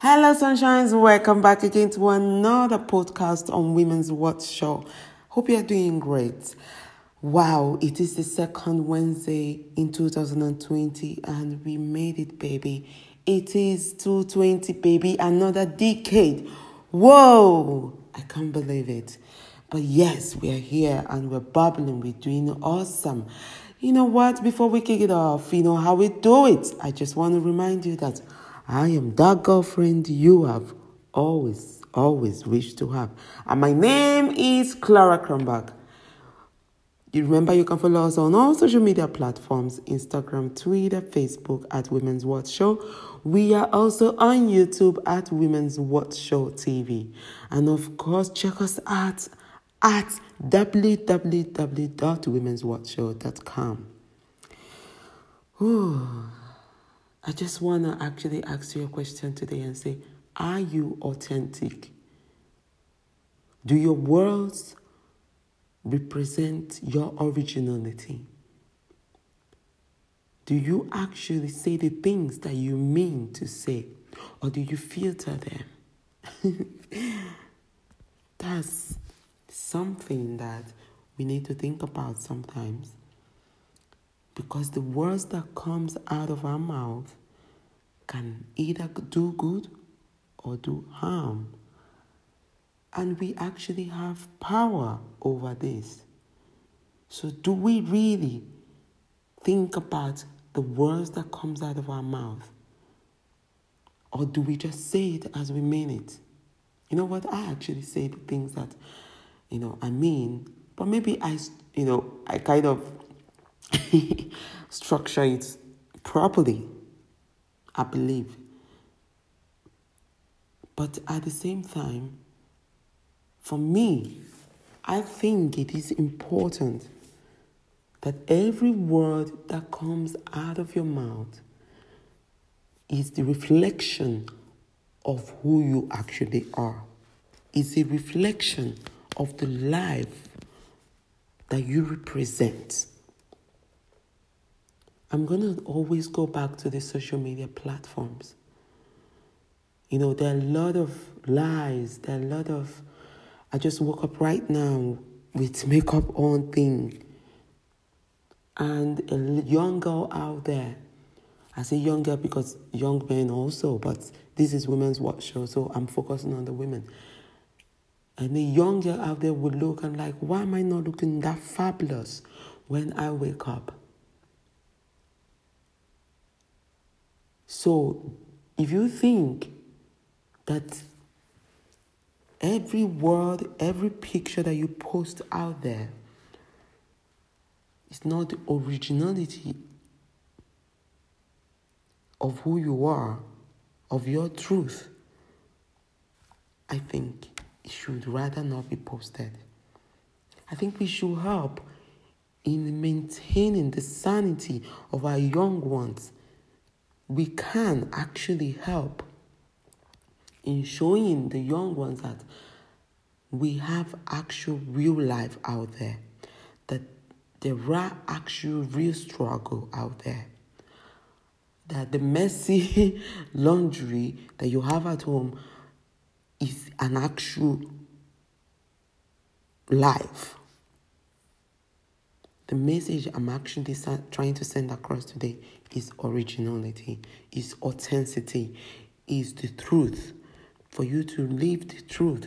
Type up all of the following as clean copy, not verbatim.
Hello, sunshines. Welcome back again to another podcast on Women's Watch Show. Hope you're doing great. Wow, it is the second Wednesday in 2020 and we made it, baby. It is 220, baby. Another decade. Whoa, I can't believe it. But yes, we are here and we're bubbling. We're doing awesome. You know what? Before we kick it off, you know how we do it. I just want to remind you that I am that girlfriend you have always wished to have. And my name is Clara Kronbach. You remember you can follow us on all social media platforms, Instagram, Twitter, Facebook at Women's Watch Show. We are also on YouTube at Women's Watch Show TV. And of course, check us out at www.womenswatchshow.com. I just want to actually ask you a question today and say, are you authentic? Do your words represent your originality? Do you actually say the things that you mean to say? Or do you filter them? That's something that we need to think about sometimes. Because the words that comes out of our mouth can either do good or do harm. And we actually have power over this. So do we really think about the words that comes out of our mouth? Or do we just say it as we mean it? You know what? I actually say the things that, I mean. But maybe I kind of structure it properly, I believe. But at the same time, for me, I think it is important that every word that comes out of your mouth is the reflection of who you actually are. It's a reflection of the life that you represent. I'm going to always go back to the social media platforms. There are a lot of lies. There are a lot of... I just woke up right now with makeup on thing. And a young girl out there. I say young girl because young men also, but this is Women's Watch Show, so I'm focusing on the women. And the young girl out there would look and like, why am I not looking that fabulous when I wake up? So, if you think that every word, every picture that you post out there is not the originality of who you are, of your truth, I think it should rather not be posted. I think we should help in maintaining the sanity of our young ones. We can actually help in showing the young ones that we have actual real life out there, that there are actual real struggle out there, that the messy laundry that you have at home is an actual life. The message I'm actually trying to send across today is originality, is authenticity, is the truth. For you to live the truth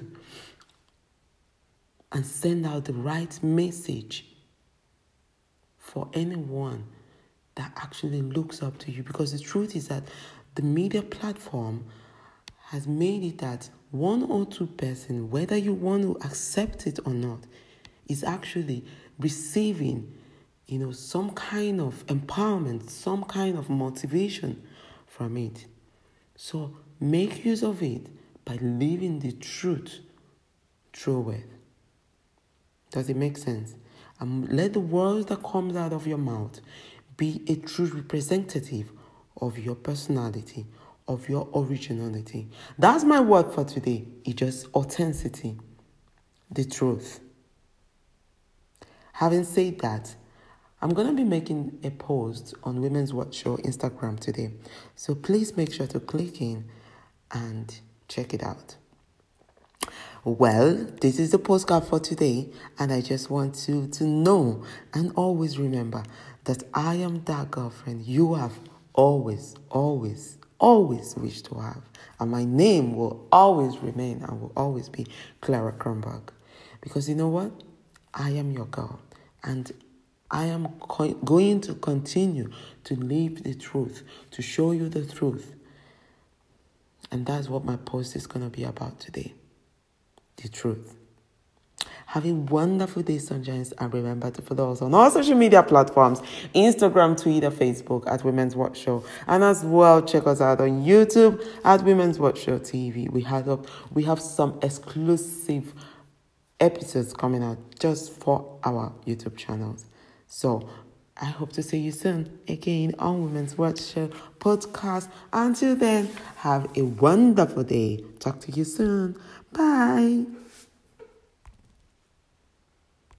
and send out the right message for anyone that actually looks up to you. Because the truth is that the media platform has made it that one or two person, whether you want to accept it or not, is actually receiving, some kind of empowerment, some kind of motivation from it. So make use of it by living the truth through it. Does it make sense? Let the words that comes out of your mouth be a true representative of your personality, of your originality. That's my word for today. It's just authenticity, the truth. Having said that, I'm going to be making a post on Women's Watch Show Instagram today. So please make sure to click in and check it out. Well, this is the postcard for today, and I just want you to know and always remember that I am that girlfriend you have always, always, always wished to have. And my name will always remain and will always be Clara Kronberg. Because you know what? I am your girl, and I am going to continue to live the truth, to show you the truth. And that's what my post is going to be about today. The truth. Have a wonderful day, sunshines, and remember to follow us on all social media platforms, Instagram, Twitter, Facebook at Women's Watch Show, and as well check us out on YouTube at Women's Watch Show TV. We have some exclusive episodes coming out just for our YouTube channels. So I hope to see you soon again on Women's Watch Show podcast. Until then, have a wonderful day. Talk to you soon. Bye.